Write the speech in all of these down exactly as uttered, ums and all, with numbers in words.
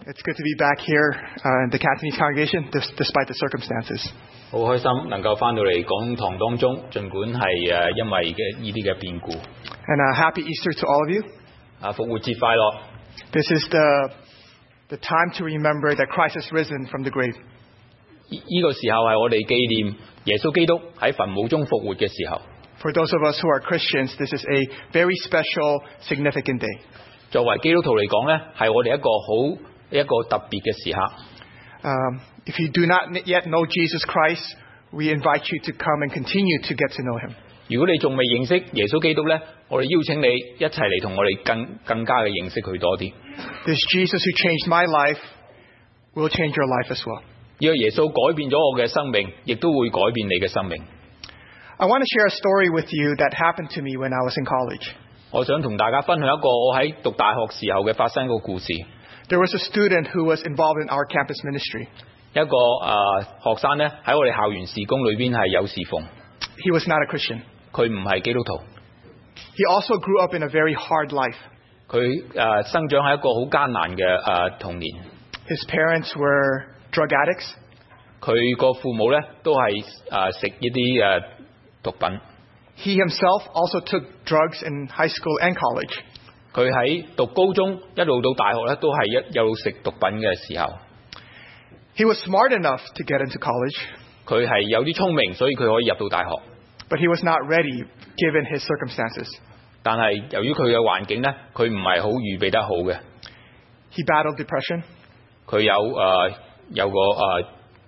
It's good to be back here uh, in the Cantonese congregation, despite the circumstances. 好開心能夠翻到嚟講堂當中，儘管係誒因為嘅呢啲嘅變故。 And uh, happy Easter to all of you. 啊，復活節快樂！ This is the the time to remember that Christ has risen from the grave. 呢呢個時候係我哋紀念耶穌基督喺墳墓中復活嘅時候。 For those of us who are Christians, this is a very special, significant day. 作為基督徒嚟講咧，係我哋一個好一個特別嘅時刻。 Um, if you do not yet know Jesus Christ, we invite you to come and continue to get to know Him. 如果你仲未認識耶穌基督咧，我哋邀請你一齊嚟同我哋更更加嘅認識佢多啲。 This Jesus who changed my life will change your life as well. 呢個耶穌改變咗我嘅生命，亦都會改變你嘅生命。 I want to share a story with you that happened to me when I was in college. 我想同大家分享一個我喺讀大學時候嘅發生一個故事。 There was a student who was involved in our campus ministry. 一個誒、呃、學生咧喺我哋校園事工裏邊係有侍奉。 He was not a Christian. 佢唔係基督徒。 He also grew up in a very hard life. 佢誒、呃、生長喺一個好艱難嘅誒、呃、童年。 His parents were drug addicts. 佢個父母咧都係誒食一啲誒毒品。 He himself also took drugs in high school and college. 佢喺讀高中一路到大學咧，都係一有食毒品嘅時候。 He was smart enough to get into college. 佢係有啲聰明，所以佢可以入到大學。 But he was not ready, given his circumstances. 但係由於佢嘅環境咧，佢唔係好預備得好嘅。 He battled depression. 佢有誒、呃、有個誒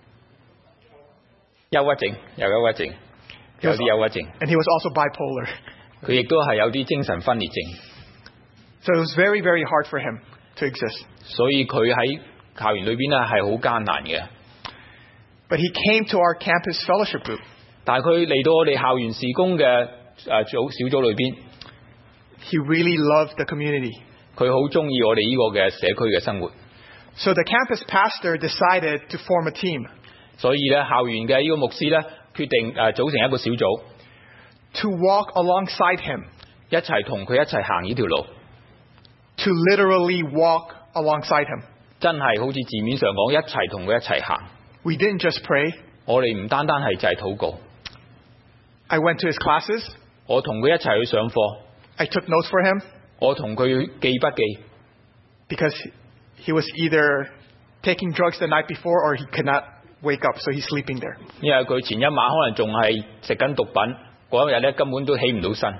憂鬱症，有憂鬱症，有啲憂鬱症。 And he was also bipolar. 佢亦都係有啲精神分裂症。 So it was very, very hard for him to exist. 所以佢喺校園裏邊咧係好艱難嘅。 But he came to our campus fellowship group. 但係佢嚟到我哋校園事工嘅誒組小組裏邊。 He really loved the community. 佢好中意我哋呢個嘅社區嘅生活。 So the campus pastor decided to form a team. 所以咧校園嘅呢個牧師咧決定誒組成一個小組。 To walk alongside him. 一齊同佢一齊行呢條路。 To literally walk alongside him. 真係好似字面上講，一齊同佢一齊行。 We didn't just pray. 我哋唔單單係就係禱告。 I went to his classes. 我同佢一齊去上課。 I took notes for him. 我同佢記筆記。 Because he was either taking drugs the night before or he could not wake up, so he's sleeping there. 因為佢前一晚可能仲係食緊毒品，嗰一日咧根本都起唔到身。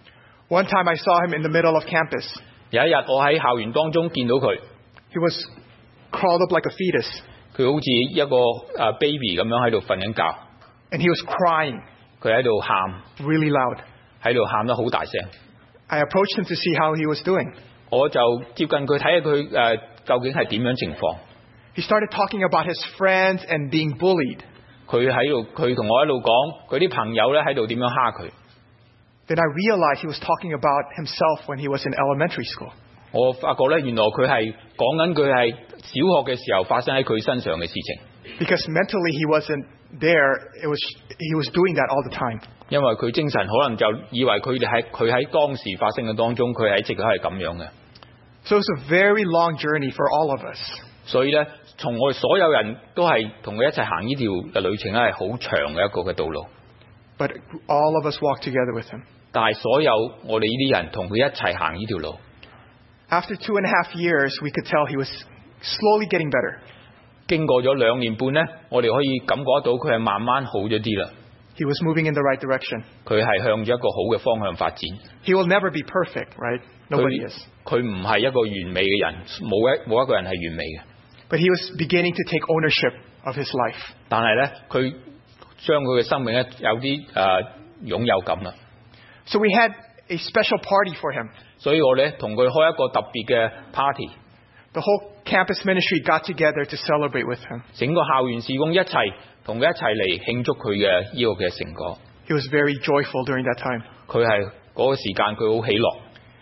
One time I saw him in the middle of campus. 有一日我喺校園當中見到佢。 He was crawled up like a fetus. 佢好似一個誒 baby 咁樣喺度瞓緊覺。 And he was crying. 佢喺度喊。 Really loud. 喺度喊得好大聲。 I approached him to see how he was doing. 我就接近佢睇下佢誒究竟係點樣情況。 He started talking about his friends and being bullied. 佢喺度，佢同我一路講佢啲朋友咧喺度點樣蝦佢。 Then I realized he was talking about himself when he was in elementary school. 我發覺咧，原來佢係講緊佢係小學嘅時候發生喺佢身上嘅事情。 Because mentally he wasn't there, it was he was doing that all the time. 因為佢精神可能就以為佢哋喺佢喺當時發生嘅當中，佢係一直都係咁樣嘅。 So it's a very long journey for all of us. 所以咧，從我哋所有人都係同佢一齊行呢條嘅旅程咧，係好長嘅一個嘅道路。 But all of us walk together with him. 但係所有我哋呢啲人同佢一齊行呢條路。 After two and a half years, we could tell he was slowly getting better. 經過咗兩年半咧，我哋可以感覺得到佢係慢慢好咗啲啦。 He was moving in the right direction. 佢係向住一個好嘅方向發展。 He will never be perfect, right? Nobody is. 佢唔係一個完美嘅人，冇一冇一個人係完美嘅。 But he was beginning to take ownership of his life. 但係咧，佢將佢嘅生命咧有啲誒、呃、擁有感啦。 So we had a special party for him. 所以我咧同佢開一個特別嘅 party。 The whole campus ministry got together to celebrate with him. 整個校園事工一齊同佢一齊嚟慶祝佢嘅呢個嘅成果。 He was very joyful during that time. 佢係嗰個時間佢好喜樂。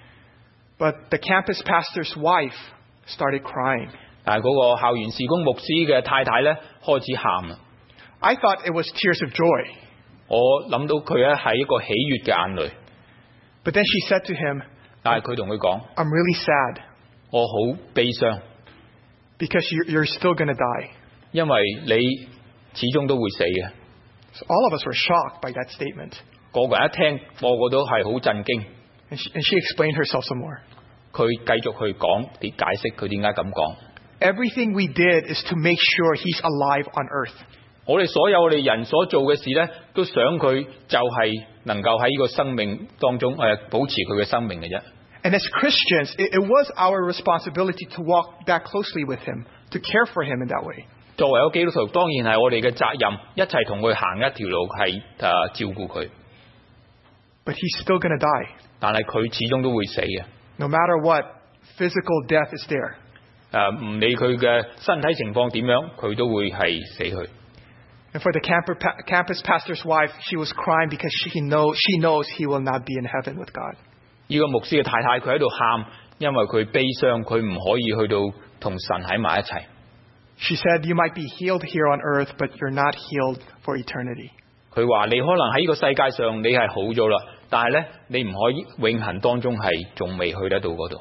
But the campus pastor's wife started crying. 但係嗰個校園事工牧師嘅太太咧開始喊啦。 I thought it was tears of joy. 我諗到佢咧係一個喜悅嘅眼淚。 But then she said to him, 但係佢同佢講 I'm really sad. 我好悲傷。 Because you're, you're still going to die. 因為你始終都會死嘅。 So all of us were shocked by that statement. 個個人一聽，個個都係好震驚。 And she, and she explained herself some more. 佢繼續去講點解釋佢點解咁講。 Everything we did is to make sure he's alive on earth. 我哋所有我哋人所做嘅事呢，都想佢就係能夠喺呢個生命當中誒、呃、保持佢嘅生命嘅啫。 And as Christians, it, it was our responsibility to walk that closely with him, to care for him in that way. 作為一個基督徒，當然係我哋嘅責任，一齊同佢行一條路，係誒、呃、照顧佢。 But he's still going to die. 但係佢始終都會死嘅。 No matter what, physical death is there. 誒唔理佢嘅身體情況點樣，佢都會係死去。 And for the camper, campus pastor's wife, she was crying because she knows she knows he will not be in heaven with God. 呢個牧師嘅太太佢喺度喊，因為佢悲傷，佢唔可以去到同神喺埋一齊。 She said, "You might be healed here on earth, but you're not healed for eternity." 佢話你可能喺呢個世界上你係好咗啦，但係咧你唔可以永恆當中係仲未去得到嗰度。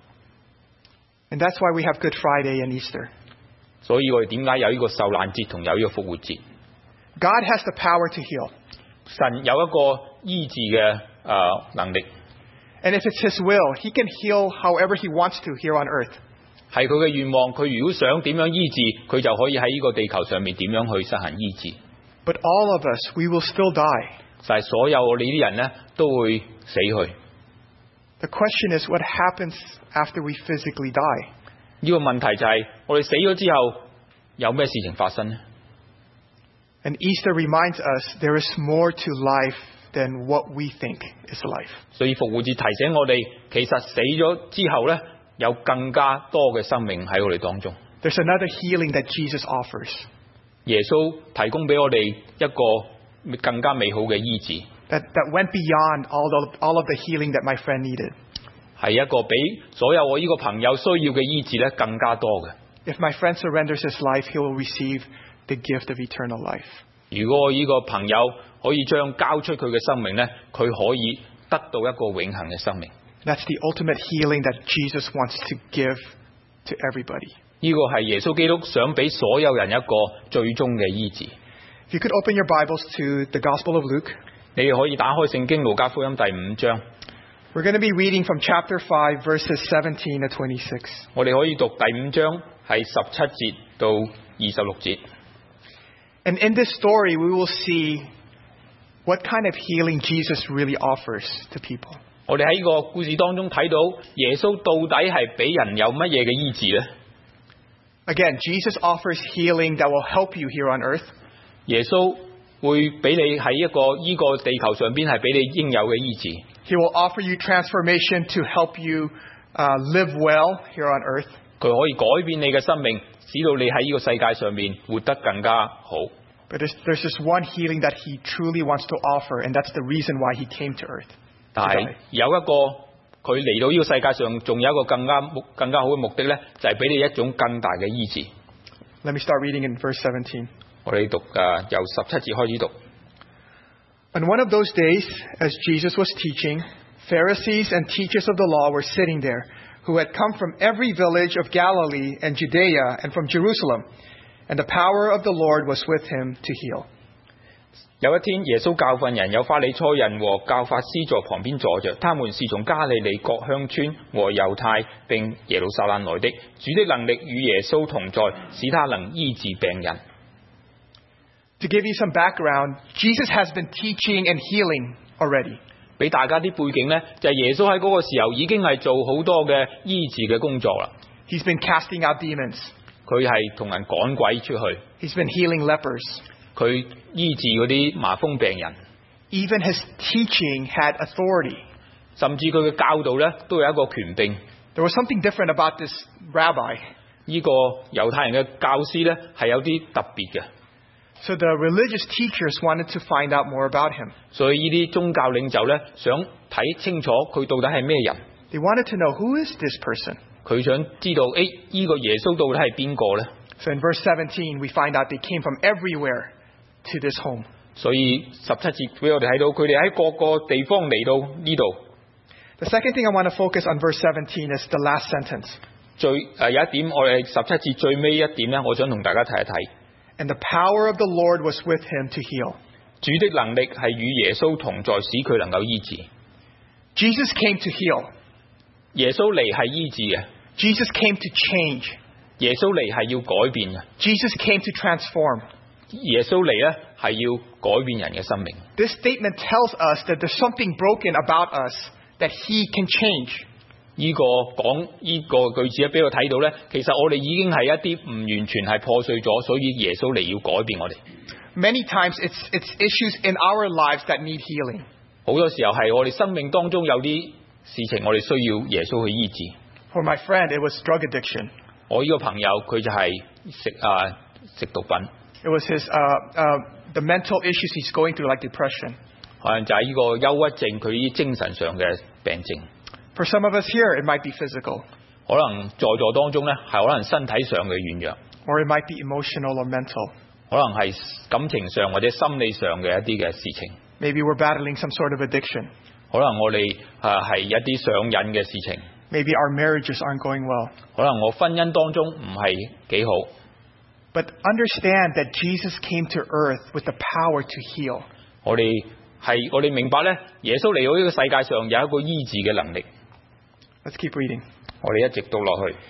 And that's why we have Good Friday and Easter. 所以我哋點解有呢個受難節同有呢個復活節？ God has the power to heal. 神有一個醫治嘅誒、呃、能力。 And if it's His will, He can heal however He wants to here on earth. 係佢嘅願望，佢如果想點樣醫治，佢就可以喺呢個地球上面點樣去實行醫治。 But all of us, we will still die. 就係所有我哋呢啲人呢，都會死去。 The question is, what happens after we physically die? 呢個問題就係、是、我哋死咗之後有咩事情發生呢？ And Easter reminds us there is more to life than what we think is life. 所以復活節提醒我哋，其實死咗之後呢，有更加多嘅生命喺我哋當中。 There's another healing that Jesus offers. 耶穌提供俾我哋一個更加美好嘅醫治。 That, that went beyond all of, all of the healing that my friend needed. 係一個比所有我呢個朋友需要嘅醫治咧更加多嘅。 If my friend surrenders his life, he will receive the gift of eternal life. 如果我呢個朋友可以將交出佢嘅生命咧，佢可以得到一個永恆嘅生命。 That's the ultimate healing that Jesus wants to give to everybody. 呢個係耶穌基督想俾所有人一個最終嘅醫治。 If you could open your Bibles to the Gospel of Luke. 你哋可以打開聖經路加福音第五章。 We're going to be reading from chapter five, verses seventeen to twenty-six. 我哋可以讀第五章係十七節到二十六節。 And in this story, we will see what kind of healing Jesus really offers to people. 我哋喺呢個故事當中睇到耶穌到底係俾人有乜嘢嘅醫治呢？ Again, Jesus offers healing that will help you here on earth. 耶穌會俾你喺一個呢個地球上邊係俾你應有嘅醫治。 He will offer you transformation to help you uh, live well here on earth. 佢可以改變你嘅生命，使到你喺呢個世界上面活得更加好。 But there's, there's just one healing that he truly wants to offer, and that's the reason why he came to earth. 但係有一個佢嚟到呢個世界上，仲有一個更加更加好嘅目的呢，就係俾你一種更大嘅醫治。 Let me start reading in verse seventeen. 我哋讀誒由十七節開始讀。 On one of those days, as Jesus was teaching, Pharisees and teachers of the law were sitting there, who had come from every village of Galilee and Judea and from Jerusalem, and the power of the Lord was with him to heal. 有一天，耶穌教訓人，有法利賽人和教法師在旁邊坐着，他們是從加利利各鄉村和猶太並耶路撒冷來的。主的能力與耶穌同在，使他能醫治病人。 To give you some background, Jesus has been teaching and healing already. 俾大家啲背景呢，就係、是、耶穌喺嗰個時候已經係做好多嘅醫治嘅工作啦。 He's been casting out demons. 佢係同人趕鬼出去。 He's been healing lepers. 佢醫治嗰啲麻風病人。 Even his teaching had authority. 甚至佢嘅教導呢，都有一個權柄。 There was something different about this rabbi. 呢個猶太人嘅教師呢，係有啲特別嘅。 So the religious teachers wanted to find out more about him. 所以呢啲宗教領袖呢，想睇清楚佢到底係咩人。 They wanted to know, who is this person? 佢想知道，誒，呢個耶穌到底係邊個呢？ So in verse seventeen, we find out they came from everywhere to this home. 所以十七節俾我哋睇到，佢哋喺各個地方嚟到呢度。 The second thing I want to focus on verse seventeen is the last sentence. 最誒有一點，我哋十七節最尾一點咧，我想同大家睇一睇。 And the power of the Lord was with him to heal. 主的能力係與耶穌同在，使佢能夠醫治。 Jesus came to heal. 耶穌嚟係醫治嘅。 Jesus came to change. 耶穌嚟係要改變嘅。 Jesus came to transform. 耶穌嚟咧係要改變人嘅生命。 This statement tells us that there's something broken about us that he can change. 呢、這個講呢個句子咧，俾我睇到咧，其實我哋已經係一啲唔完全係破碎咗，所以耶穌嚟要改變我哋。 Many times it's it's issues in our lives that need healing. 好多時候係我哋生命當中有啲事情，我哋需要耶穌去醫治。 For my friend, it was drug addiction. 我呢個朋友佢就係食啊食毒品。 It was his uh uh the mental issues he's going through, like depression. 可能就係呢個憂鬱症，佢啲精神上嘅病症。 For some of us here, it might be physical. 可能在座當中咧，係可能身體上嘅軟弱。 Or it might be emotional or mental. 可能係感情上或者心理上嘅一啲嘅事情。 Maybe we're battling some sort of addiction. 可能我哋啊係一啲上癮嘅事情。 Maybe our marriages aren't going well. 可能我婚姻當中唔係幾好。 But understand that Jesus came to earth with the power to heal. 我哋係我哋明白咧，耶穌嚟到呢個世界上有一個醫治嘅能力。 Let's keep reading. 我哋一直讀落去。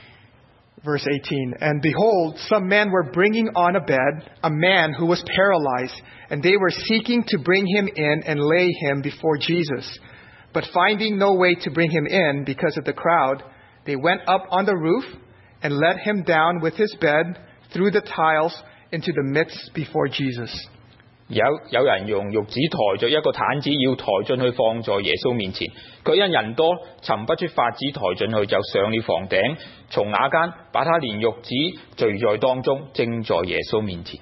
Verse eighteen, and behold, some men were bringing on a bed a man who was paralyzed, and they were seeking to bring him in and lay him before Jesus. But finding no way to bring him in because of the crowd, they went up on the roof and let him down with his bed through the tiles into the midst before Jesus. 有有人用褥子抬着一個毯子，要抬進去放在耶穌面前。佢因人多，尋不出法子抬進去，就上了房頂，從瓦間把他連褥子聚在當中，正在耶穌面前。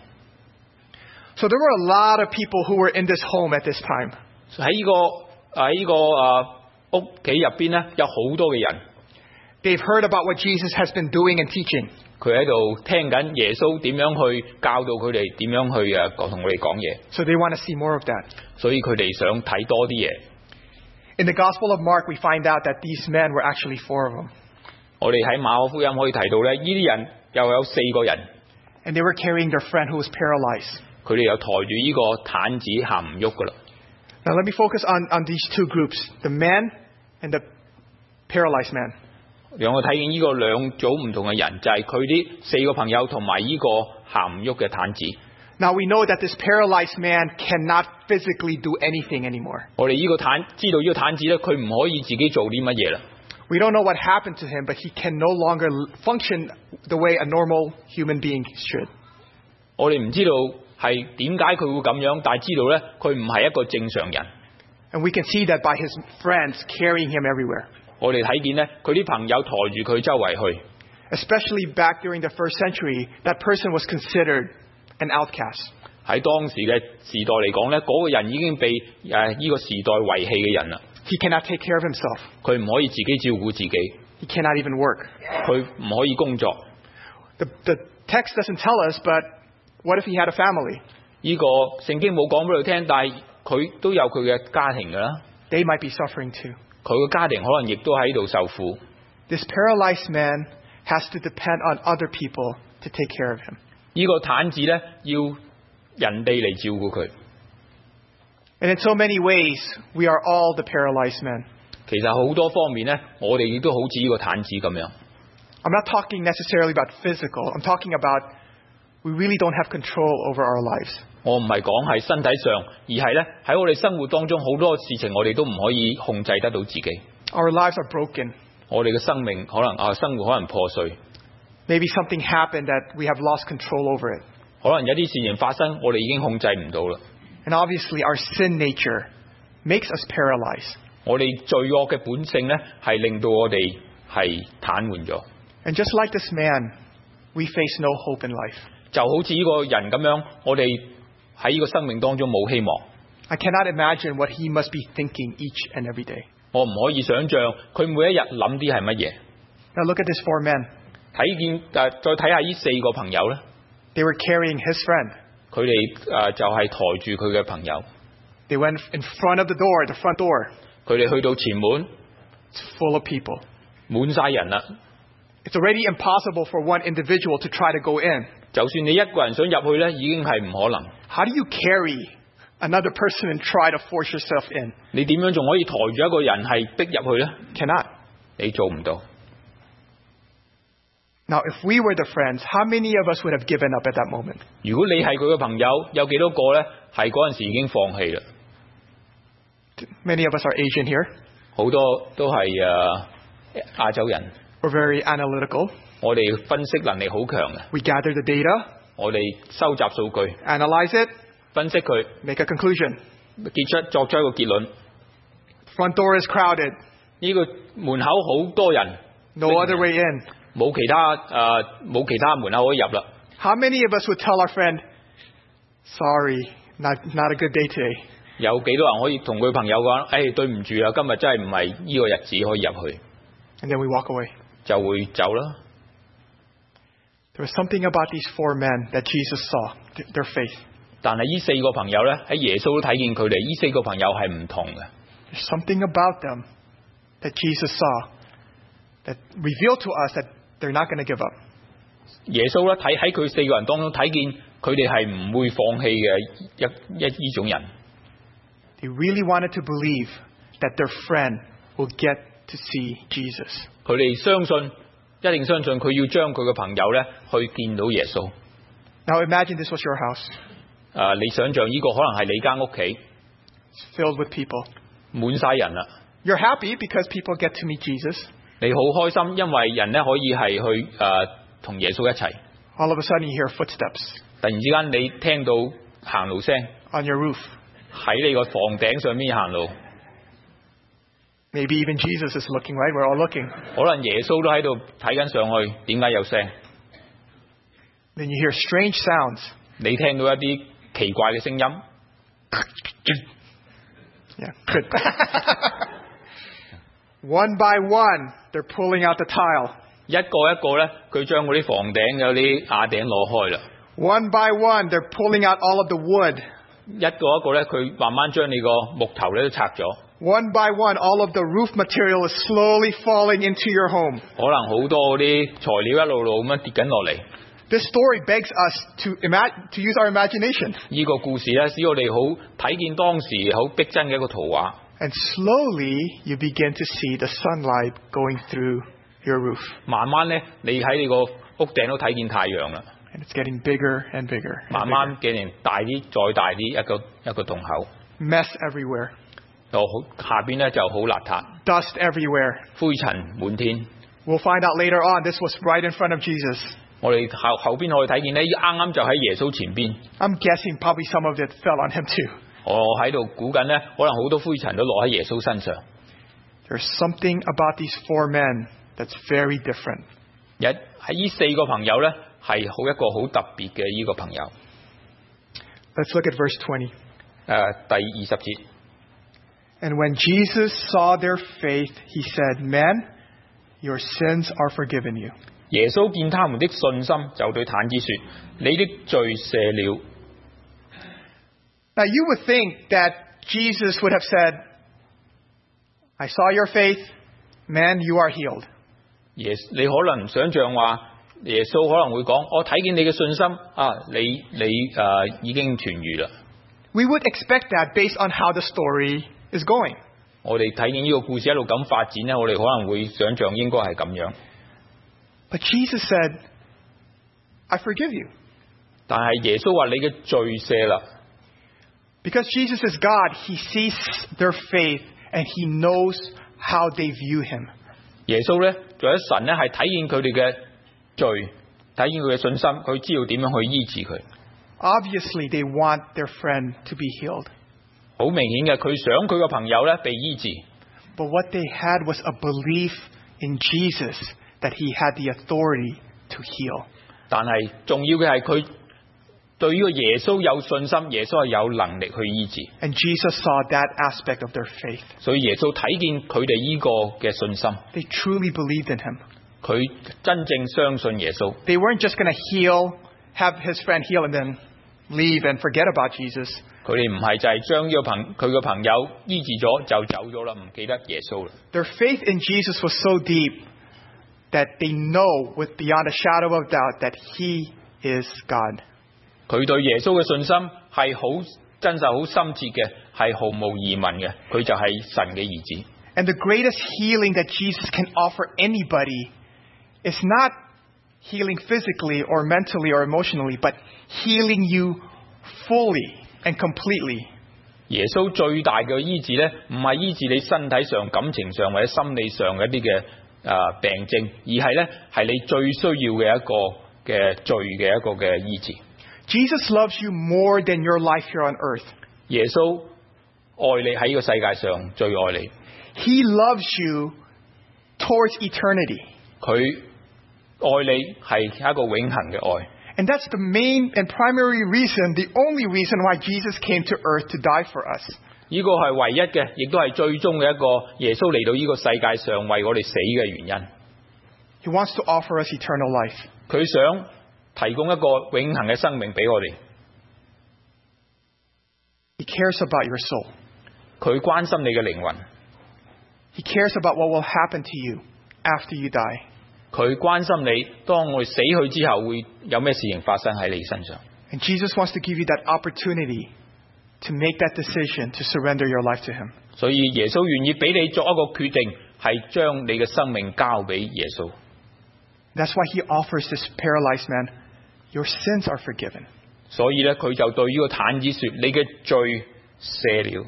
So there were a lot of people who were in this home at this time. 喺呢、這個喺呢、這個啊屋企入邊咧，有好多嘅人。 They've heard about what Jesus has been doing and teaching. 佢喺度聽緊耶穌點樣去教導佢哋點樣去啊同我哋講嘢。 So they want to see more of that. 所以佢哋想睇多啲嘢。 In the Gospel of Mark, we find out that these men were actually four of them. 我哋喺馬可福音可以提到咧，呢啲人又有四個人。 And they were carrying their friend who was paralyzed. 佢哋又抬住呢個毯子行唔喐噶啦。 Now let me focus on on these two groups, the man and the paralyzed man. 讓我睇見呢個兩組唔同嘅人，就係佢啲四個朋友同埋呢個行唔喐嘅毯子。 Now we know that this paralyzed man cannot physically do anything anymore. 我哋呢個毯知道呢個毯子咧，佢唔可以自己做啲乜嘢啦。 We don't know what happened to him, but he can no longer function the way a normal human being should. 我哋唔知道係點解佢會咁樣，但係知道咧，佢唔係一個正常人。 And we can see that by his friends carrying him everywhere. 我哋睇見咧，佢啲朋友抬住佢周圍去。 Especially back during the first century, that person was considered an outcast. 喺當時嘅時代嚟講咧，嗰、那個人已經被誒呢、呃這個時代遺棄嘅人啦。 He cannot take care of himself. 佢唔可以自己照顧自己。 He cannot even work. 佢唔可以工作。 The, the text doesn't tell us, but what if he had a family? 呢個聖經冇講俾佢聽，但係佢都有佢嘅家庭㗎啦。 They might be suffering too. 佢嘅家庭可能亦都喺度受苦。 This paralyzed man has to depend on other people to take care of him. 呢個毯子咧，要人哋嚟照顧佢。 And in so many ways, we are all the paralyzed men. 其實好多方面咧，我哋亦都好似呢個毯子咁樣。 I'm not talking necessarily about physical. I'm talking about we really don't have control over our lives. 我唔係講係身體上，而係咧喺我哋生活當中好多事情，我哋都唔可以控制得到自己。 Our lives are broken. 我哋嘅生命可能啊，生活可能破碎。 Maybe something happened that we have lost control over it. 可能有啲事情發生，我哋已經控制唔到啦。 And obviously, our sin nature makes us paralyzed. 我哋罪惡嘅本性咧，係令到我哋係癱瘓咗。 And just like this man, we face no hope in life. 就好似呢個人咁樣，我哋喺呢個生命當中冇希望。 I cannot imagine what he must be thinking each and every day. 我唔可以想像佢每一日諗啲係乜嘢。 Now look at these four men. 睇見誒，再睇下呢四個朋友咧。 They were carrying his friend. 佢哋誒就係抬住佢嘅朋友。 They went in front of the door, the front door. 佢哋去到前門 It's full of people. 滿晒人啦。 It's already impossible for one individual to try to go in. 就算你一個人想入去呢，已經係唔可能。 How do you carry another person and try to force yourself in? 你點樣仲可以抬住一個人係逼入去呢？ Cannot. 你做唔到。 Now, if we were the friends, how many of us would have given up at that moment? 如果你係佢嘅朋友，有幾多個呢？係嗰陣時已經放棄啦。 Many of us are Asian here. 好多都係誒亞洲人。 We're very analytical. 我哋分析能力好強嘅。 We gather the data. 我哋收集數據。 Analyze it. 分析佢。 Make a conclusion. 結出作出一個結論。 Front door is crowded. 呢個門口好多人。 No other way in. 冇其他誒冇其他門口可以入啦。 How many of us would tell our friend, "Sorry, not not a good day today"? 有幾多人可以同佢朋友講，誒對唔住啊，今日真係唔係呢個日子可以入去。 And then we walk away. 就會走啦。 There was something about these four men that Jesus saw, their faith. 但係呢四個朋友咧，喺耶穌都睇見佢哋，呢四個朋友係唔同嘅。 There's something about them that Jesus saw that revealed to us that they're not going to give up. 耶穌咧睇喺佢四個人當中睇見佢哋係唔會放棄嘅一一呢種人。 They really wanted to believe that their friend will get to see Jesus. 佢哋相信，一定相信佢要將佢嘅朋友咧去見到耶穌。 Now imagine this was your house. 誒，你想象呢個可能係你間屋企 It's filled with people. 滿晒人啦。 You're happy because people get to meet Jesus. 你好開心，因為人咧可以係去誒同耶穌一齊。 All of a sudden you hear footsteps 突然之間你聽到行路聲 on your roof. 喺你個房頂上面行路。 Maybe even Jesus is looking, right? We're all looking. 可能耶穌都喺度睇緊上去，點解有聲？ Then you hear strange sounds. 你聽到一啲奇怪嘅聲音。 Yeah, good. One by one, they're pulling out the tile. 一個一個咧，佢將嗰啲房頂嘅啲瓦頂攞開啦。 One by one, they're pulling out all of the wood. 一個一個咧，佢慢慢將你個木頭咧都拆咗。 One by one, all of the roof material is slowly falling into your home. 可能好多嗰啲材料一路路咁樣跌緊落嚟。 This story begs us to imagine, to use our imagination. 呢個故事咧，使我哋好睇見當時好逼真嘅一個圖畫。 And slowly, you begin to see the sunlight going through your roof. 慢慢咧，你喺你個屋頂都睇見太陽啦。 And it's getting bigger and bigger. 慢慢嘅大啲，再大啲，一個一個洞口。 Mess everywhere. 就好下邊咧就好邋遢。 Dust everywhere. 灰塵滿天。 We'll find out later on, this was right in front of Jesus. 我哋後後邊可以睇見咧，啱啱就喺耶穌前邊。 I'm guessing probably some of it fell on him too. 我喺度估緊咧，可能好多灰塵都落喺耶穌身上。 There's something about these four men that's very different. 一喺呢四個朋友咧，係好一個好特別嘅呢個朋友。 Let's look at verse twenty. 誒，第二十節。 And when Jesus saw their faith, he said, "Men, your sins are forgiven you." 耶穌見他們的信心，就對癱子說：你的罪赦了。 Now you would think that Jesus would have said, "I saw your faith, man, you are healed." 耶，你可能想象話，耶穌可能會講：我睇見你嘅信心啊，你你誒、呃、已經痊愈啦。 We would expect that based on how the story is going. 我哋睇見呢個故事一路咁發展咧，我哋可能會想象應該係咁樣。 But Jesus said, "I forgive you." 但係耶穌話：你嘅罪赦啦。 Because Jesus is God, he sees their faith and he knows how they view him. 耶穌咧，作為神咧，係睇見佢哋嘅罪，睇見佢嘅信心，佢知道點樣去醫治佢。 Obviously, they want their friend to be healed. 好明顯嘅，佢想佢個朋友咧被醫治。 But what they had was a belief in Jesus that he had the authority to heal. 但係重要嘅係佢對呢個耶穌有信心，耶穌係有能力去醫治。 And Jesus saw that aspect of their faith. 所以耶穌睇見佢哋呢個嘅信心， They truly believed in him. 佢真正相信耶穌。 They weren't just going to heal, have his friend heal and then leave and forget about Jesus. 佢哋唔係就係將呢個朋佢個朋友醫治咗就走咗啦，唔記得耶穌啦。 Their faith in Jesus was so deep that they know with beyond a shadow of doubt that He is God. 佢對耶穌嘅信心係好真實、好深切嘅，係毫無疑問嘅。佢就係神嘅兒子。 And the greatest healing that Jesus can offer anybody is not healing physically or mentally or emotionally, but healing you fully and completely. 耶穌最大嘅醫治呢，唔係醫治你身體上、感情上或者心理上嘅一啲嘅誒病症，而係呢係你最需要嘅一個嘅罪嘅一個嘅醫治。 Jesus loves you more than your life here on earth. 耶穌愛你喺呢個世界上最愛你。 He loves you towards eternity. 佢愛你係一個永恆嘅愛。 And that's the main and primary reason, the only reason why Jesus came to earth to die for us. 呢個係唯一嘅，亦都係最終嘅一個耶穌嚟到呢個世界上為我哋死嘅原因。 He wants to offer us eternal life. 佢想提供一個永恆嘅生命俾我哋。 He cares about your soul. 佢關心你嘅靈魂。 He cares about what will happen to you after you die. 佢關心你，當我哋死去之後會有咩事情發生喺你身上。 And Jesus wants to give you that opportunity to make that decision to surrender your life to Him. 所以耶穌願意俾你作一個決定，係將你嘅生命交俾耶穌。 That's why He offers this paralyzed man, your sins are forgiven. 所以咧，佢就對呢個癱子說：你嘅罪赦了。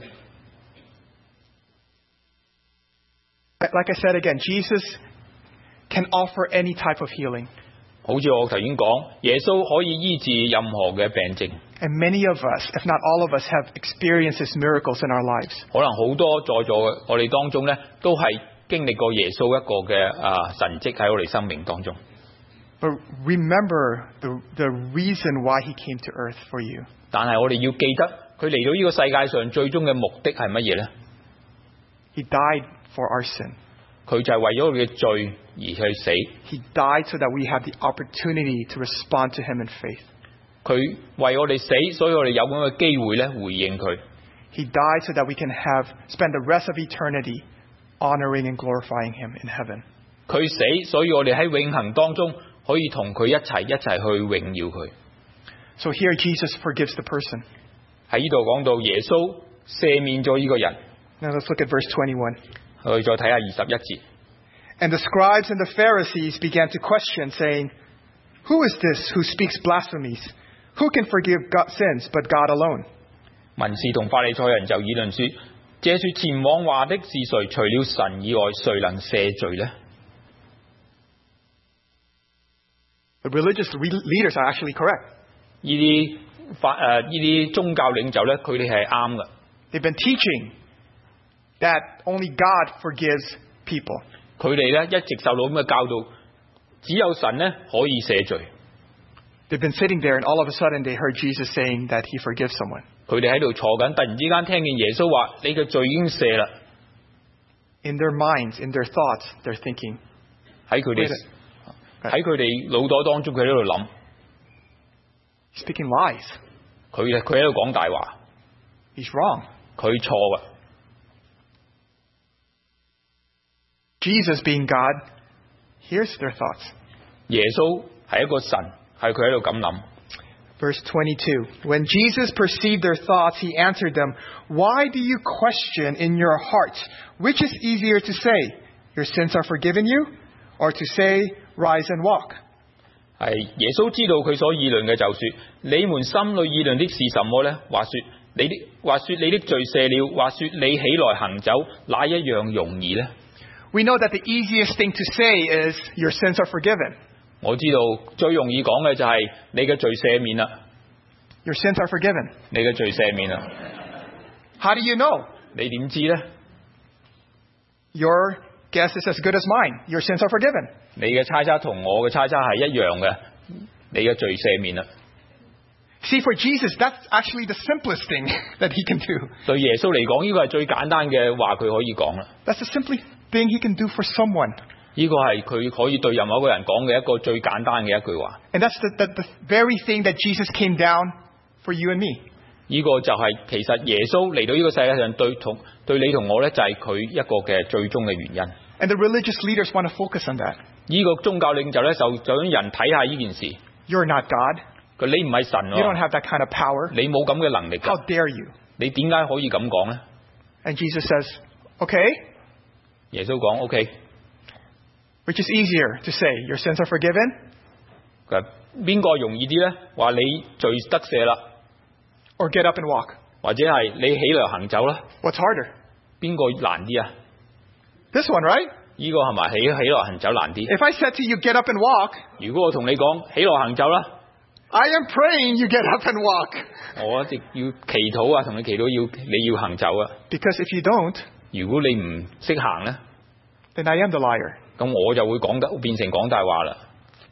Like I said again, Jesus can offer any type of healing. 好似我頭先講，耶穌可以醫治任何嘅病症。 And many of us, if not all of us, have experienced His miracles in our lives. 可能好多在座嘅我哋當中咧，都係經歷過耶穌一個嘅啊神蹟喺我哋生命當中。 But remember the the reason why He came to earth for you. 但係我哋要記得，佢嚟到呢個世界上最終嘅目的係乜嘢咧？ He died for our sin. 佢就係為咗我哋嘅罪而去死。 He died so that we have the opportunity to respond to Him in faith. 佢為我哋死，所以我哋有咁嘅機會咧回應佢。 He died so that we can have spend the rest of eternity honoring and glorifying Him in heaven. 佢死，所以我哋喺永恆當中可以同佢一齊一齊去榮耀佢。 So here Jesus forgives the person. 喺呢度講到耶穌赦免咗呢個人。 Now let's look at verse twenty-one. 我哋再睇下二十一節。 And the scribes and the Pharisees began to question, saying, Who is this who speaks blasphemies? Who can forgive God sins but God alone? 文士同法利賽人就議論說：這說前往話的是誰？除了神以外，誰能赦罪呢？ The religious leaders are actually correct. 呢啲法誒呢啲宗教領袖咧，佢哋係啱嘅。 They've been teaching that only God forgives people. 佢哋咧一直受到咁嘅教導，只有神咧可以赦罪。 They've been sitting there and all of a sudden they heard Jesus saying that He forgives someone. 佢哋喺度坐緊，突然之間聽見耶穌話：你嘅罪已經赦啦。 In their minds, in their thoughts, they're thinking. 喺佢哋喺佢哋腦袋當中，佢喺度諗。 Speaking lies. 佢佢喺度講大話。 He's wrong. 佢錯㗎。 Jesus being God, here's their thoughts. 耶穌係一個神，係佢喺度咁諗。 Verse twenty-two. When Jesus perceived their thoughts, He answered them, Why do you question in your hearts? Which is easier to say, Your sins are forgiven you? Or to say, Rise and walk? 係耶穌知道佢所議論嘅就說：你們心裏議論的是什麼呢？話說你的話說你的罪赦了，話說你起來行走，哪一樣容易呢？ We know that the easiest thing to say is, Your sins are forgiven. 我知道最容易講嘅就係你嘅罪赦免啦。 Your sins are forgiven. 你嘅罪赦免啦。 How do you know? 你點知呢？ Your guess is as good as mine. Your sins are forgiven. 你嘅猜測同我嘅猜測係一樣嘅，你嘅罪赦免啦。 See, for Jesus, that's actually the simplest thing that He can do. 對耶穌嚟講，呢個係最簡單嘅話，佢可以講啦。 That's the simplest thing He can do for someone. 呢個係佢可以對任何一個人講嘅一個最簡單嘅一句話。 And that's the, the, the very thing that Jesus came down for you and me. 呢個就係其實耶穌嚟到呢個世界上對同對你同我呢，就係佢一個嘅最終嘅原因。 And the religious leaders want to focus on that. 呢個宗教領袖咧就就想人睇下呢件事。 You're not God. 佢你唔係神 You don't 喎， have that kind of power. 你冇咁嘅能力 How 㗎， dare you? 你點解可以咁講咧？ And Jesus says, okay, 耶穌講 OK， which is easier to say, your sins are forgiven, 佢話邊個容易啲咧？話你罪得赦啦， or get up and walk? 或者係你起來行走啦， What's harder? 邊個難啲啊？ This one, right? 呢個係咪起起來行走難啲？ If I said to you, get up and walk, 如果我同你講起來行走啦， I am praying you get up and walk. 我一直要祈禱啊，同你祈禱要你要行走啊。 Because if you don't, 如果你唔識行咧， then I am the liar. 咁我就會講得變成講大話啦。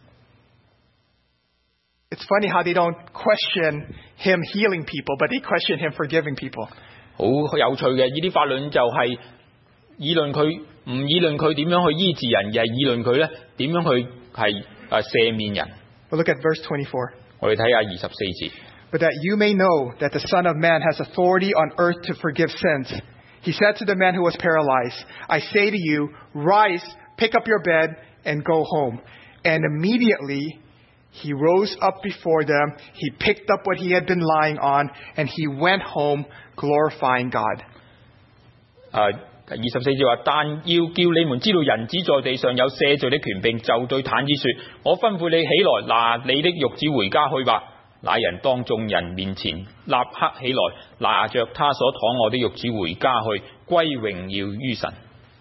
It's funny how they don't question him healing people, but they question him forgiving people. 好有趣嘅，呢啲法論就係議論佢，唔議論佢點樣去醫治人，而係議論佢咧點樣去係誒赦免人。 Well, look at verse twenty-four. 我哋睇下二十四節。 But that you may know that the Son of Man has authority on earth to forgive sins. He said to the man who was paralyzed, I say to you, rise, pick up your bed, and go home. And immediately he rose up before them. He picked up what he had been lying on, and he went home glorifying God. 誒二十四節話，但要叫你們知道人子在地上有赦罪的權柄，就對癱子說：我吩咐你起來，拿你的褥子回家去吧。那人當眾人面前立刻起來，拿着他所躺臥的褥子回家去，歸榮耀於神。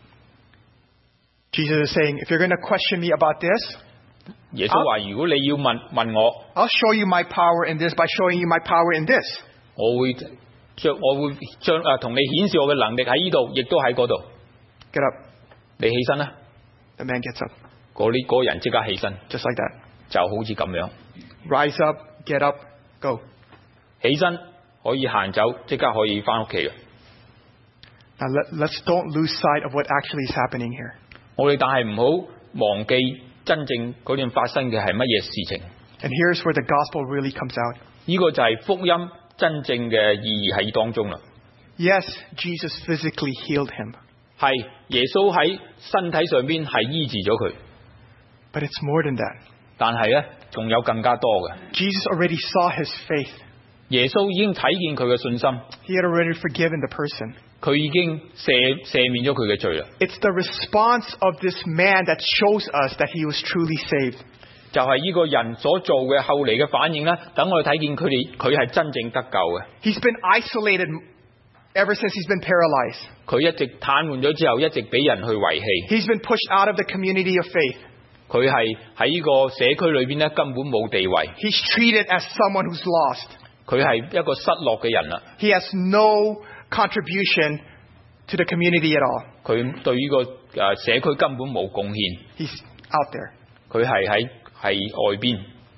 Jesus is saying, if you're going to question me about this, 耶穌話：如果你要問問我， I'll show you my power in this by showing you my power in this. 我會將我會將誒同你顯示我嘅能力喺呢度，亦都喺嗰度。 Get up. 你起身啦！ The man gets up, 嗰啲嗰個人即刻起身， just like that. 就好似咁樣 Rise up, get up, go. 起身可以行走，即刻可以翻屋企啦。 Now let, let's don't lose sight of what actually is happening here. 我哋但係唔好忘記真正嗰段發生嘅係乜嘢事情。 And here's where the gospel really comes out. 呢個就係福音真正嘅意義喺當中啦。 Yes, Jesus physically healed him, 係耶穌喺身體上邊係醫治咗佢， but it's more than that. 但係咧仲有更加多嘅。 Jesus already saw his faith. 耶穌已經睇見佢嘅信心， He had already forgiven the person. 佢已經赦赦免咗佢嘅罪啦。 It's the response of this man that shows us that he was truly saved. 就係呢個人所做嘅後嚟嘅反應咧，等我哋睇見佢哋佢係真正得救嘅。 He's been isolated ever since he's been paralyzed. 佢一直癱瘓咗之後，一直俾人去遺棄。 He's been pushed out of the community of faith. 佢係喺呢個社區裏邊咧，根本冇地位。 He's treated as someone who's lost. 佢係一個失落嘅人啦。 He has no contribution to the community at all. 佢對呢個誒社區根本冇貢獻。 He's out there. 佢係喺係外邊。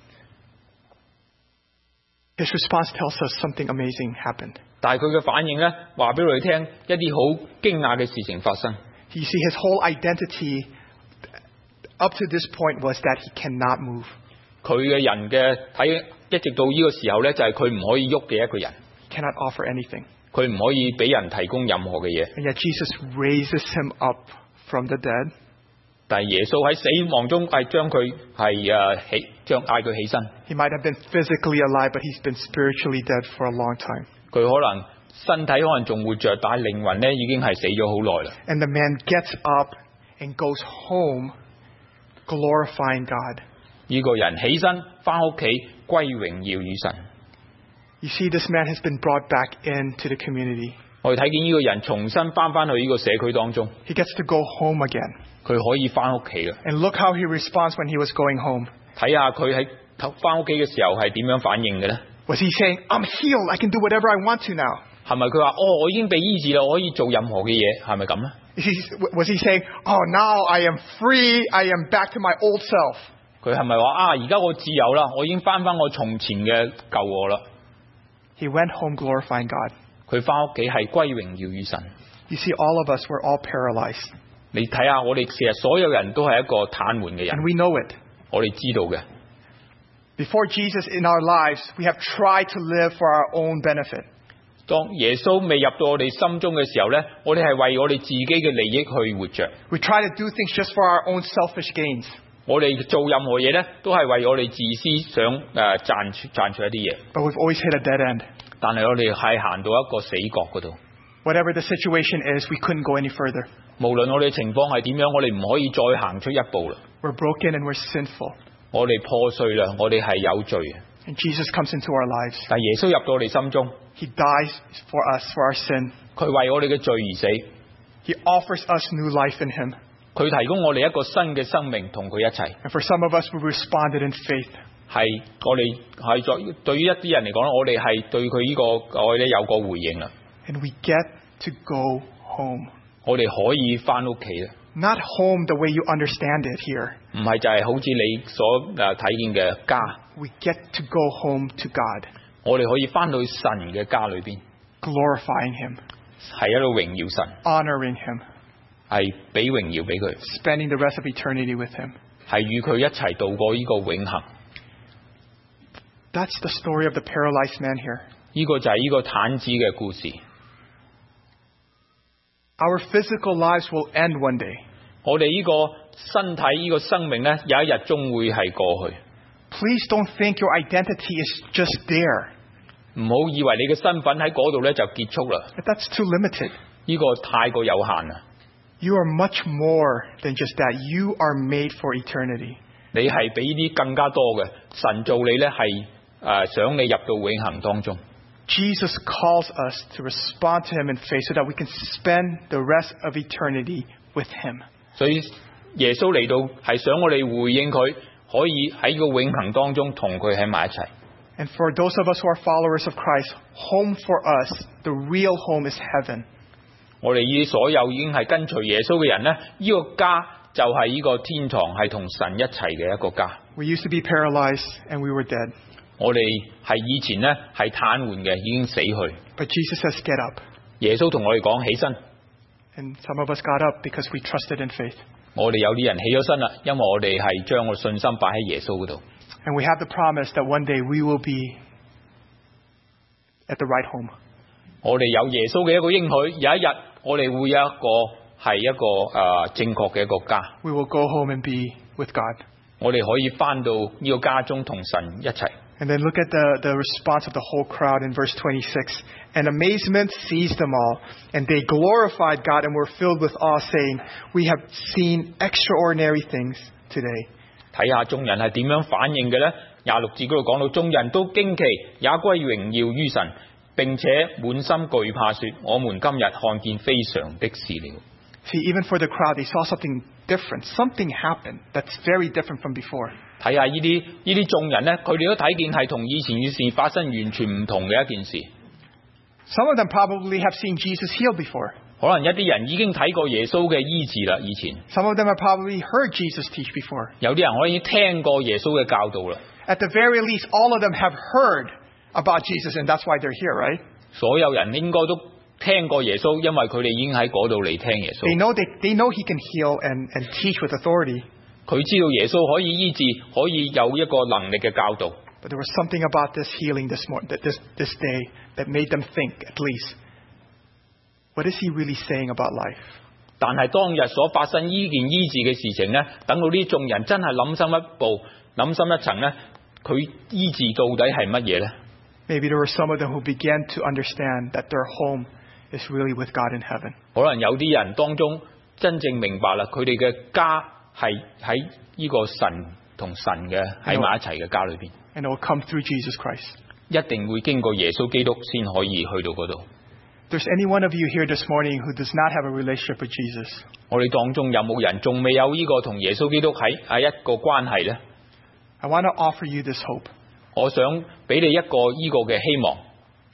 His response tells us something amazing happened. 但係佢嘅反應咧，話俾我哋聽一啲好驚訝嘅事情發生。 You see, his whole identity up to this point was that he cannot move. 佢嘅人嘅睇一直到呢個時候咧，就係佢唔可以喐嘅一個人。 Cannot offer anything. 佢唔可以俾人提供任何嘅嘢。 And yet Jesus raises him up from the dead. 但係耶穌喺死亡中係將佢係誒起，將嗌佢起身。 He might have been physically alive, but he's been spiritually dead for a long time. 佢可能身體可能仲活着，但係靈魂咧已經係死咗好耐啦。 And the man gets up and goes home glorifying God. 呢個人起身翻屋企歸榮耀與神。 You see, this man has been brought back into the community. 我哋睇見呢個人重新翻翻去呢個社區當中， He gets to go home again. 佢可以翻屋企啦。 And look how he responds when he was going home. 睇下佢喺翻屋企嘅時候係點樣反應嘅咧？ Was he saying, I'm healed, I can do whatever I want to now? 係咪佢話哦，我已經被醫治啦，我可以做任何嘅嘢，係咪咁咧？ Is he, was he saying, oh, now I am free, I am back to my old self? 佢係咪話啊？而家我自由啦，我已經翻翻我從前嘅舊我啦。 He went home glorifying God. 佢翻屋企係歸榮耀與神。 You see, all of us, we're all paralyzed. 你睇下，我哋其實所有人都係一個癱瘓嘅人， And we know it. 我哋知道嘅。 Before Jesus in our lives, we have tried to live for our own benefit. 當耶穌未入到我哋心中嘅時候咧，我哋係為我哋自己嘅利益去活着。 We try to do things just for our own selfish gains. 我哋做任何嘢咧，都係為我哋自私想誒賺取賺取一啲嘢。 But we've always hit a dead end. 但係我哋係行到一個死角嗰度。 Whatever the situation is, we couldn't go any further. 無論我哋情況係點樣，我哋唔可以再行出一步啦。 We're broken and we're sinful. 我哋破碎啦，我哋係有罪嘅。 And Jesus comes into our lives. 但耶穌入到我哋心中， He dies for us, for our sin. 佢為我哋嘅罪而死。 He offers us new life in Him. 佢提供我哋一個新嘅生命，同佢一齊。 And for some of us, we responded in faith. 係我哋係在對於一啲人嚟講，我哋係對佢呢個愛咧有個回應啦。 And we get to go home. 我哋可以翻屋企啦。 Not home the way you understand it here. 唔係就係好似你所誒睇見嘅家。 We get to go home to God. 我哋可以翻到神嘅家裏邊 glorifying Him, 係喺度榮耀神， honoring Him, 係俾榮耀俾佢， spending the rest of eternity with Him. 係與佢一齊度過呢個永恆。 That's the story of the paralyzed man here. 呢個就係呢個癱子嘅故事。 Our physical lives will end one day. 我哋呢個身體呢個生命呢，有一日終會係過去。 Please don't think your identity is just there. 唔好以為你嘅身份喺嗰度呢就結束啦。 That's too limited. 呢個太過有限啦。 You are much more than just that. You are made for eternity. 你係比呢啲更加多嘅。神做你呢係誒想你入到永恆當中。 Jesus calls us to respond to Him in faith so that we can spend the rest of eternity with Him. 所以耶穌嚟到係想我哋回應佢，可以喺個永恆當中同佢喺埋一齊。 And for those of us who are followers of Christ, home for us, the real home is heaven. 我哋呢啲所有已經係跟隨耶穌嘅人呢，呢、這個家就係呢個天堂，係同神一齊嘅一個家。 We used to be paralyzed and we were dead. 我哋係以前呢係癱瘓嘅，已經死去。 But Jesus says, get up. 耶穌同我哋講起身。 And some of us got up because we trusted in faith. 我哋有啲人起咗身啦，因為我哋係將個信心擺喺耶穌嗰度。 And we have the promise that one day we will be at the right home. 我哋有耶穌嘅一個應許，有一日我哋會有一個係一個誒、呃、正確嘅一個家。 We will go home and be with God. 我哋可以翻到呢個家中同神一齊。 And then look at the, the response of the whole crowd in verse twenty-six. And amazement seized them all, and they glorified God and were filled with awe, saying, We have seen extraordinary things today. 睇下眾人係點樣反應嘅呢？廿六節嗰度講到，眾人都驚奇，也歸榮耀於神，並且滿心懼怕，說：我們今日看見非常的事了。 See, even for the crowd, they saw something different. Something happened that's very different from before. 睇下呢啲呢啲眾人呢，佢哋都睇見係同以前嘅事發生完全唔同嘅一件事。 Some of them probably have seen Jesus healed before. 可能一啲人已經睇過耶穌嘅醫治啦，以前。 Some of them have probably heard Jesus teach before. 有啲人可能已經聽過耶穌嘅教導啦。 At the very least, all of them have heard about Jesus, and that's why they're here, right? 所有人應該都聽過耶穌，因為佢哋已經喺嗰度嚟聽耶 They 穌。 know they, they know He can heal and, and teach with authority. 佢知道耶穌可以醫治，可以有一個能力嘅教導。 But there was something about this healing this morning, this, this day, that made them think, at least, what is He really saying about life? 但係當日所發生呢件醫治嘅事情呢，等到呢眾人真係諗深一步、諗深一層呢，佢醫治到底係乜嘢呢？ Maybe there were some of them who began to understand that their home is really with God in heaven. 可能有啲人當中真正明白啦，佢哋嘅家係喺呢個神同神嘅喺埋一齊嘅家裏邊。 And it will come through Jesus Christ. 一定會經過耶穌基督先可以去到嗰度。 If there's any one of you here this morning who does not have a relationship with Jesus, 我哋當中有冇人仲未有呢個同耶穌基督喺喺一個關係呢？ I want to offer you this hope. 我想俾你一個呢個嘅希望。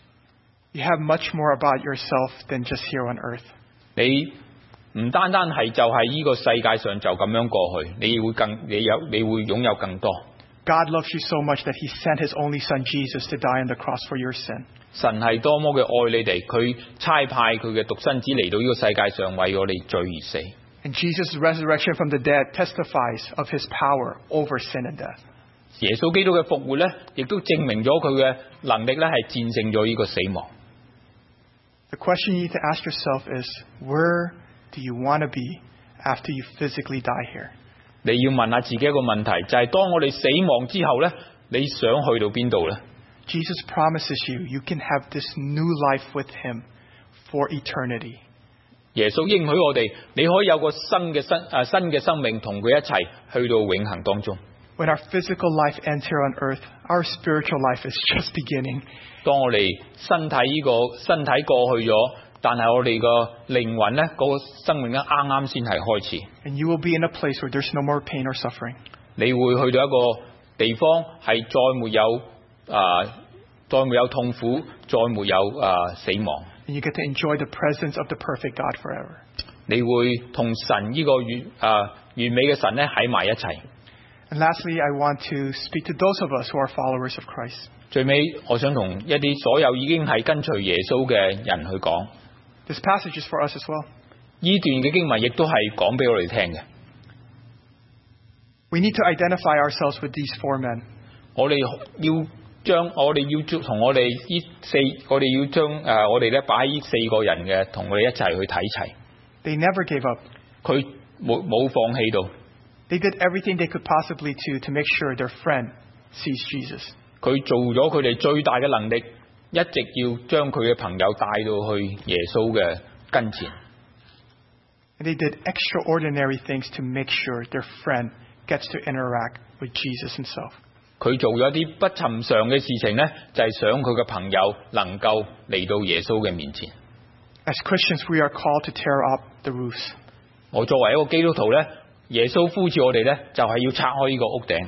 You have much more about yourself than just here on earth. 你唔單單係就係呢個世界上就咁樣過去，你會更你有你會擁有更多。 God loves you so much that He sent His only Son Jesus to die on the cross for your sin. 神係多麼嘅愛你哋，佢差派佢嘅獨生子嚟到呢個世界上為我哋罪而死。 And Jesus' resurrection from the dead testifies of His power over sin and death. 耶穌基督嘅復活呢，亦都證明咗佢嘅能力呢係戰勝咗呢個死亡。 The question you need to ask yourself is, where do you want to be after you physically die here? 你要問下自己一個問題，就係當我哋死亡之後呢，你想去到邊度呢？ Jesus promises you, you can have this new life with Him for eternity. 耶穌應許我哋，你可以有個新嘅生誒新嘅生命，同佢一齊去到永恆當中。 When our physical life ends here on earth, our spiritual life is just beginning. 當我哋身體呢個身體過去咗，但係我哋個靈魂呢，嗰個生命咧啱啱先係開始。 And you will be in a place where there's no more pain or suffering. 你會去到一個地方係再沒有啊、呃，再沒有痛苦，再沒有啊、呃、死亡。 And you get to enjoy the presence of the perfect God forever. 你會同神呢個完啊、呃、完美嘅神咧喺埋一齊。 And lastly, I want to speak to those of us who are followers of Christ. 最尾，我想同一啲所有已經係跟隨耶穌嘅人去講。 This passage is for us as well. 呢段嘅經文亦都係講俾我哋聽嘅。 We need to identify ourselves with these four men. 我哋要將我哋要同我哋呢四，我哋要將誒、呃、我哋咧擺喺呢四個人嘅，同我哋一齊去睇齊。 They never gave up. 佢冇冇放棄到。 They did everything they could possibly to to make sure their friend sees Jesus. 佢做咗佢哋最大嘅能力，一直要將佢嘅朋友帶到去耶穌嘅跟前。 And they did extraordinary things to make sure their friend gets to interact with Jesus himself. 佢做咗啲不尋常嘅事情呢，就係、是、想佢嘅朋友能夠嚟到耶穌嘅面前。 As Christians, we are called to tear up the roofs. 我作為一個基督徒呢，耶穌呼召我哋呢，就係、是、要拆開呢個屋頂。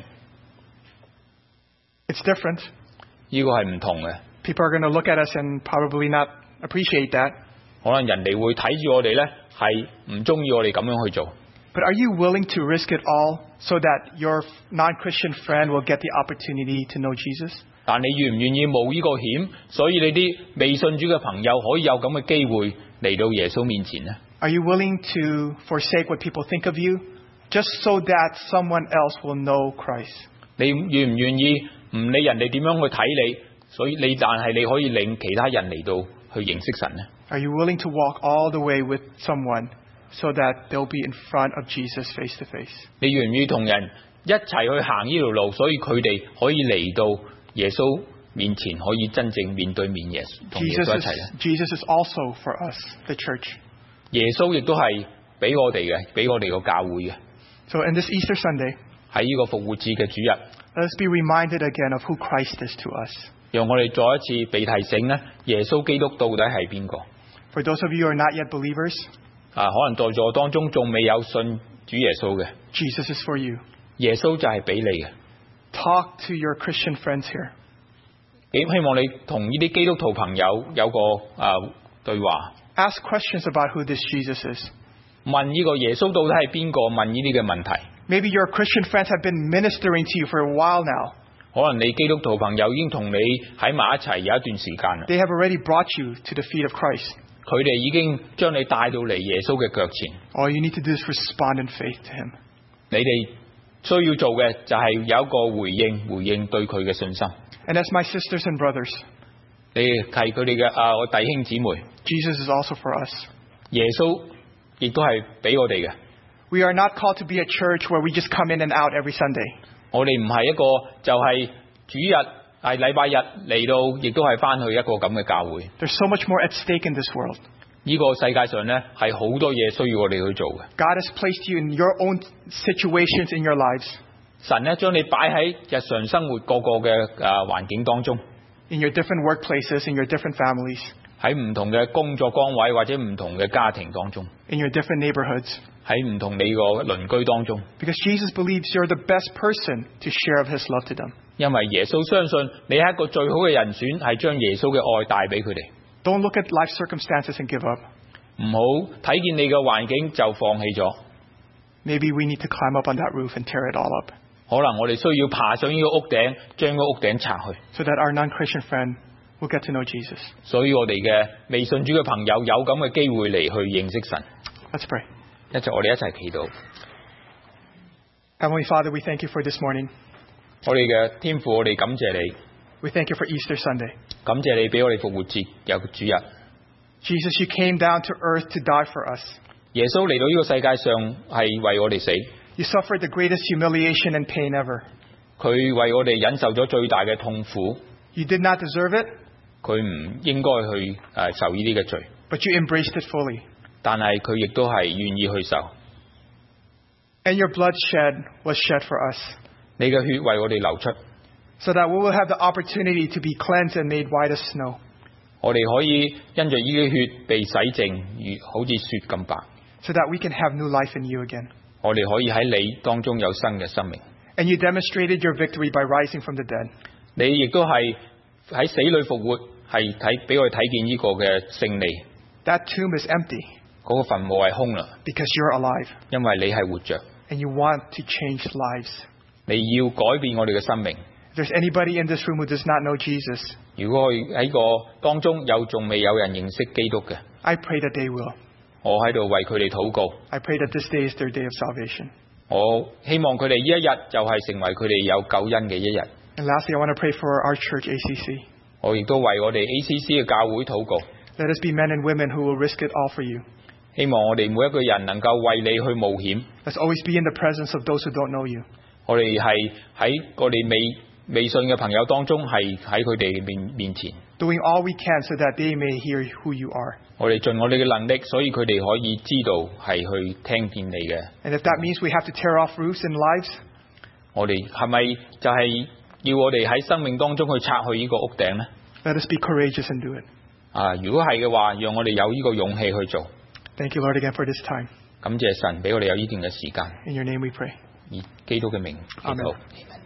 It's different. 呢個係唔同嘅。 People are going to look at us and probably not appreciate that. 可能人哋會睇住我哋呢，係唔中意我哋咁樣去做。 But are you willing to risk it all so that your non-Christian friend will get the opportunity to know Jesus? 但你願唔願意冒呢個險，所以你啲未信主嘅朋友可以有咁嘅機會嚟到耶穌面前呢？ Are you willing to forsake what people think of you just so that someone else will know Christ? 你願唔願意唔理人哋點樣去睇你，所以你但係你可以令其他人嚟到去認識神呢？ Are you willing to walk all the way with someone so that they'll be in front of Jesus face to face? 你願唔願意同人一齊去行呢條路，所以佢哋可以嚟到耶穌面前，可以真正面對面耶穌同耶穌一齊呢？ Jesus is also for us, the church. 耶穌亦都係俾我哋嘅，俾我哋個教會嘅。 So in this Easter Sunday, 喺呢個復活節嘅主日， let us be reminded again of who Christ is to us. 讓我哋再一次被提醒呢，耶穌基督到底係邊個？ For those of you who are not yet believers, 啊，可能在座當中仲未有信主耶穌嘅， Jesus is for you. 耶穌就係俾你嘅。 Talk to your Christian friends here. 希望你同呢啲基督徒朋友有個啊對話。 Ask questions about who this Jesus is. 問呢個耶穌到底係邊個？問呢啲嘅問題。 Maybe your Christian friends have been ministering to you for a while now. 可能你基督徒朋友已經同你喺埋一齊有一段時間啦。 They have already brought you to the feet of Christ. 佢哋已經將你帶到嚟耶穌嘅腳前。 All you need to do is respond in faith to Him. 你哋需要做嘅就係有一個回應，回應對佢嘅信心。 And as my sisters and brothers, 你係佢哋嘅啊，我弟兄姊妹。 Jesus is also for us. 耶穌亦都係俾我哋嘅。 We are not called to be a church where we just come in and out every Sunday. 我哋唔係一個就係主日係禮拜日嚟到，亦都係翻去一個咁嘅教會。 There's so much more at stake in this world. 呢個世界上呢，係好多嘢需要我哋去做嘅。 God has placed you in your own situations in your lives. 神呢將你擺喺日常生活個個嘅啊環境當中。 In your different workplaces, in your different families. 喺唔同嘅工作崗位或者唔同嘅家庭當中。 In your different neighborhoods. 喺唔同你個鄰居當中。 Because Jesus believes you're the best person to share of His love to them. 因為耶穌相信你係一個最好嘅人選，係將耶穌嘅愛帶俾佢哋。 Don't look at life circumstances and give up. 唔好睇見你嘅環境就放棄咗。 Maybe we need to climb up on that roof and tear it all up. 可能我哋需要爬上呢個屋頂，將個屋頂拆去。 So that our non-Christian friend will get to know Jesus. 所以我哋嘅未信主嘅朋友有咁嘅機會嚟去認識神。 Let's pray. 一齊我哋一齊祈禱。 Heavenly Father, we thank you for this morning. 我哋嘅天父，我哋感謝你。 We thank you for Easter Sunday. 感謝你俾我哋復活節有個主日。 Jesus, you came down to earth to die for us. 耶穌嚟到呢個世界上係為我哋死。 You suffered the greatest humiliation and pain ever. 佢為我哋忍受咗最大嘅痛苦， You did not deserve it, 佢唔應該去誒受呢啲嘅罪， but you embraced it fully. 但係佢亦都係願意去受。 And your blood shed was shed for us, 你嘅血為我哋流出， so that we will have the opportunity to be cleansed and made white as snow. 我哋可以因着呢啲血被洗淨，如好似雪咁白。 So that we can have new life in you again. 我哋可以喺你當中有新嘅生命。 And you demonstrated your victory by rising from the dead. 你亦都係喺死裏復活，係睇俾我哋睇見呢個嘅勝利。 That tomb is empty 嗰個墳墓係空啦， because you're alive 因為你係活着， and you want to change lives. 你要改變我哋嘅生命。 If there's anybody in this room who does not know Jesus, 如果喺個當中有仲未有人認識基督嘅， I pray that they will. 我喺度為佢哋禱告。 I pray that this day is their day of salvation. 我希望佢哋呢一日就係成為佢哋有救恩嘅一日。 And lastly, I want to pray for our church, A C C. 我亦都為我哋 A C C 嘅教會禱告， Let us be men and women who will risk it all for you. 希望我哋每一個人能夠為你去冒險。 Let's always be in the presence of those who don't know you. 我哋係喺我哋未未信嘅朋友當中，係喺佢哋面面前， Doing all we can so that they may hear who you are. 我哋盡我哋嘅能力，所以佢哋可以知道係去聽見你嘅。 And if that means we have to tear off roofs in lives, 我哋係咪就係要我哋喺生命當中去拆去呢個屋頂呢？ let us be courageous and do it. 啊，如果係嘅話，讓我哋有呢個勇氣去做。 Thank you, Lord, again for this time. 感謝神俾我哋有呢段嘅時間， In your name we pray. 以基督嘅名祈禱。 Amen. Amen.